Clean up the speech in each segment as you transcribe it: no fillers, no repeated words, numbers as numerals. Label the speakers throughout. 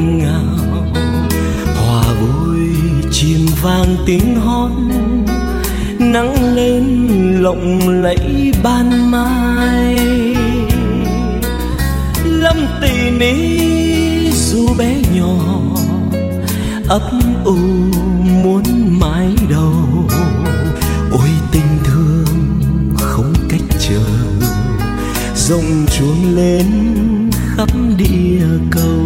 Speaker 1: nghẹn ngào, hòa vui chim vang tiếng hót, nắng lên lộng lẫy ban mai. Lâm tì ní dù bé nhỏ, ấp u muốn mái đầu. Ôi tình thương không cách chờ, rộng chuông lên khắp địa cầu.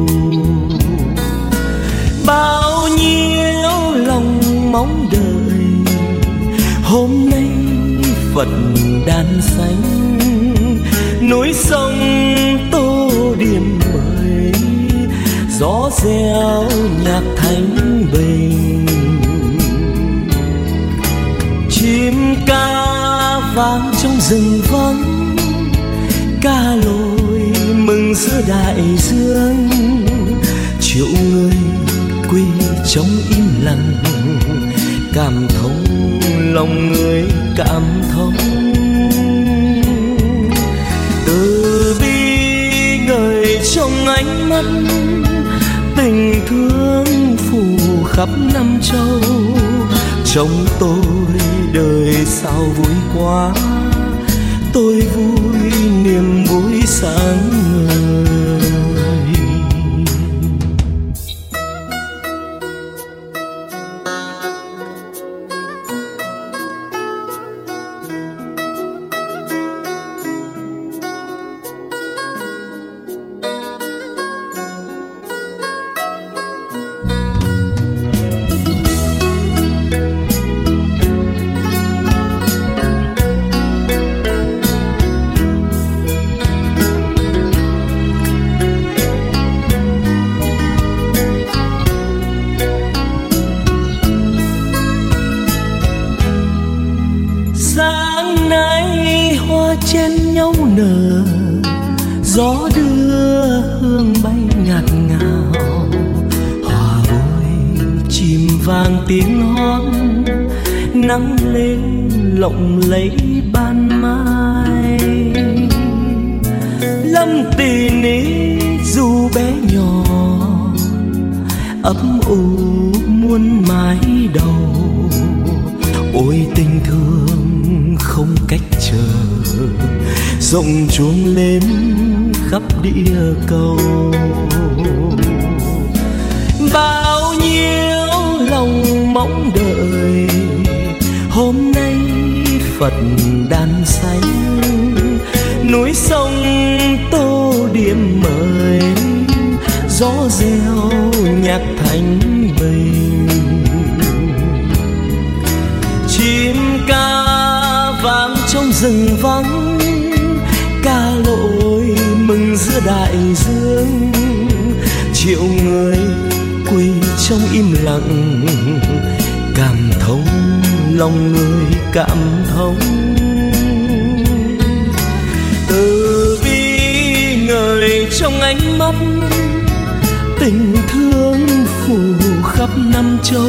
Speaker 1: Bao nhiêu lòng mong đợi, hôm nay Phật đàn xanh. Núi sông tô điểm mới, gió reo nhạc thanh bình. Chim ca vang trong rừng vắng, ca lối mừng giữa đại dương. Triệu người quỳ trong im lặng, cảm thông lòng người cảm thông. Từ bi ngời trong ánh mắt, tình thương phủ khắp năm châu. Trong tôi đời sao vui quá, tôi vui niềm vui sáng ngời. Sáng nay hoa chen nhau nở, gió đưa hương bay ngạt ngào. Hòa vui chim vang tiếng hót, nắng lên lộng lẫy ban mai. Lâm tì ní dù bé nhỏ, ấp u muôn mái đầu. Ôi tình thương không cách chờ, rộng chuông lên khắp địa cầu. Bao nhiêu lòng mong đợi, hôm nay Phật đàn xanh. Núi sông tô điểm mới, gió reo nhạc thanh bình. Chim ca vang trong rừng vắng, ca lội mừng giữa đại dương. Triệu người quỳ trong im lặng, cảm thông lòng người cảm thông. Từ bi ngời trong ánh mắt, tình thương phủ khắp năm châu.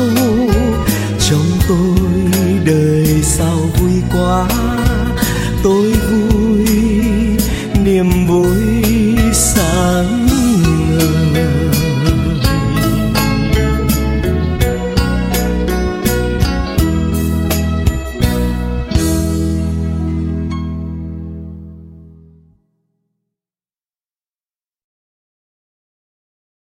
Speaker 1: Trong tôi đời sao vui quá, tôi vui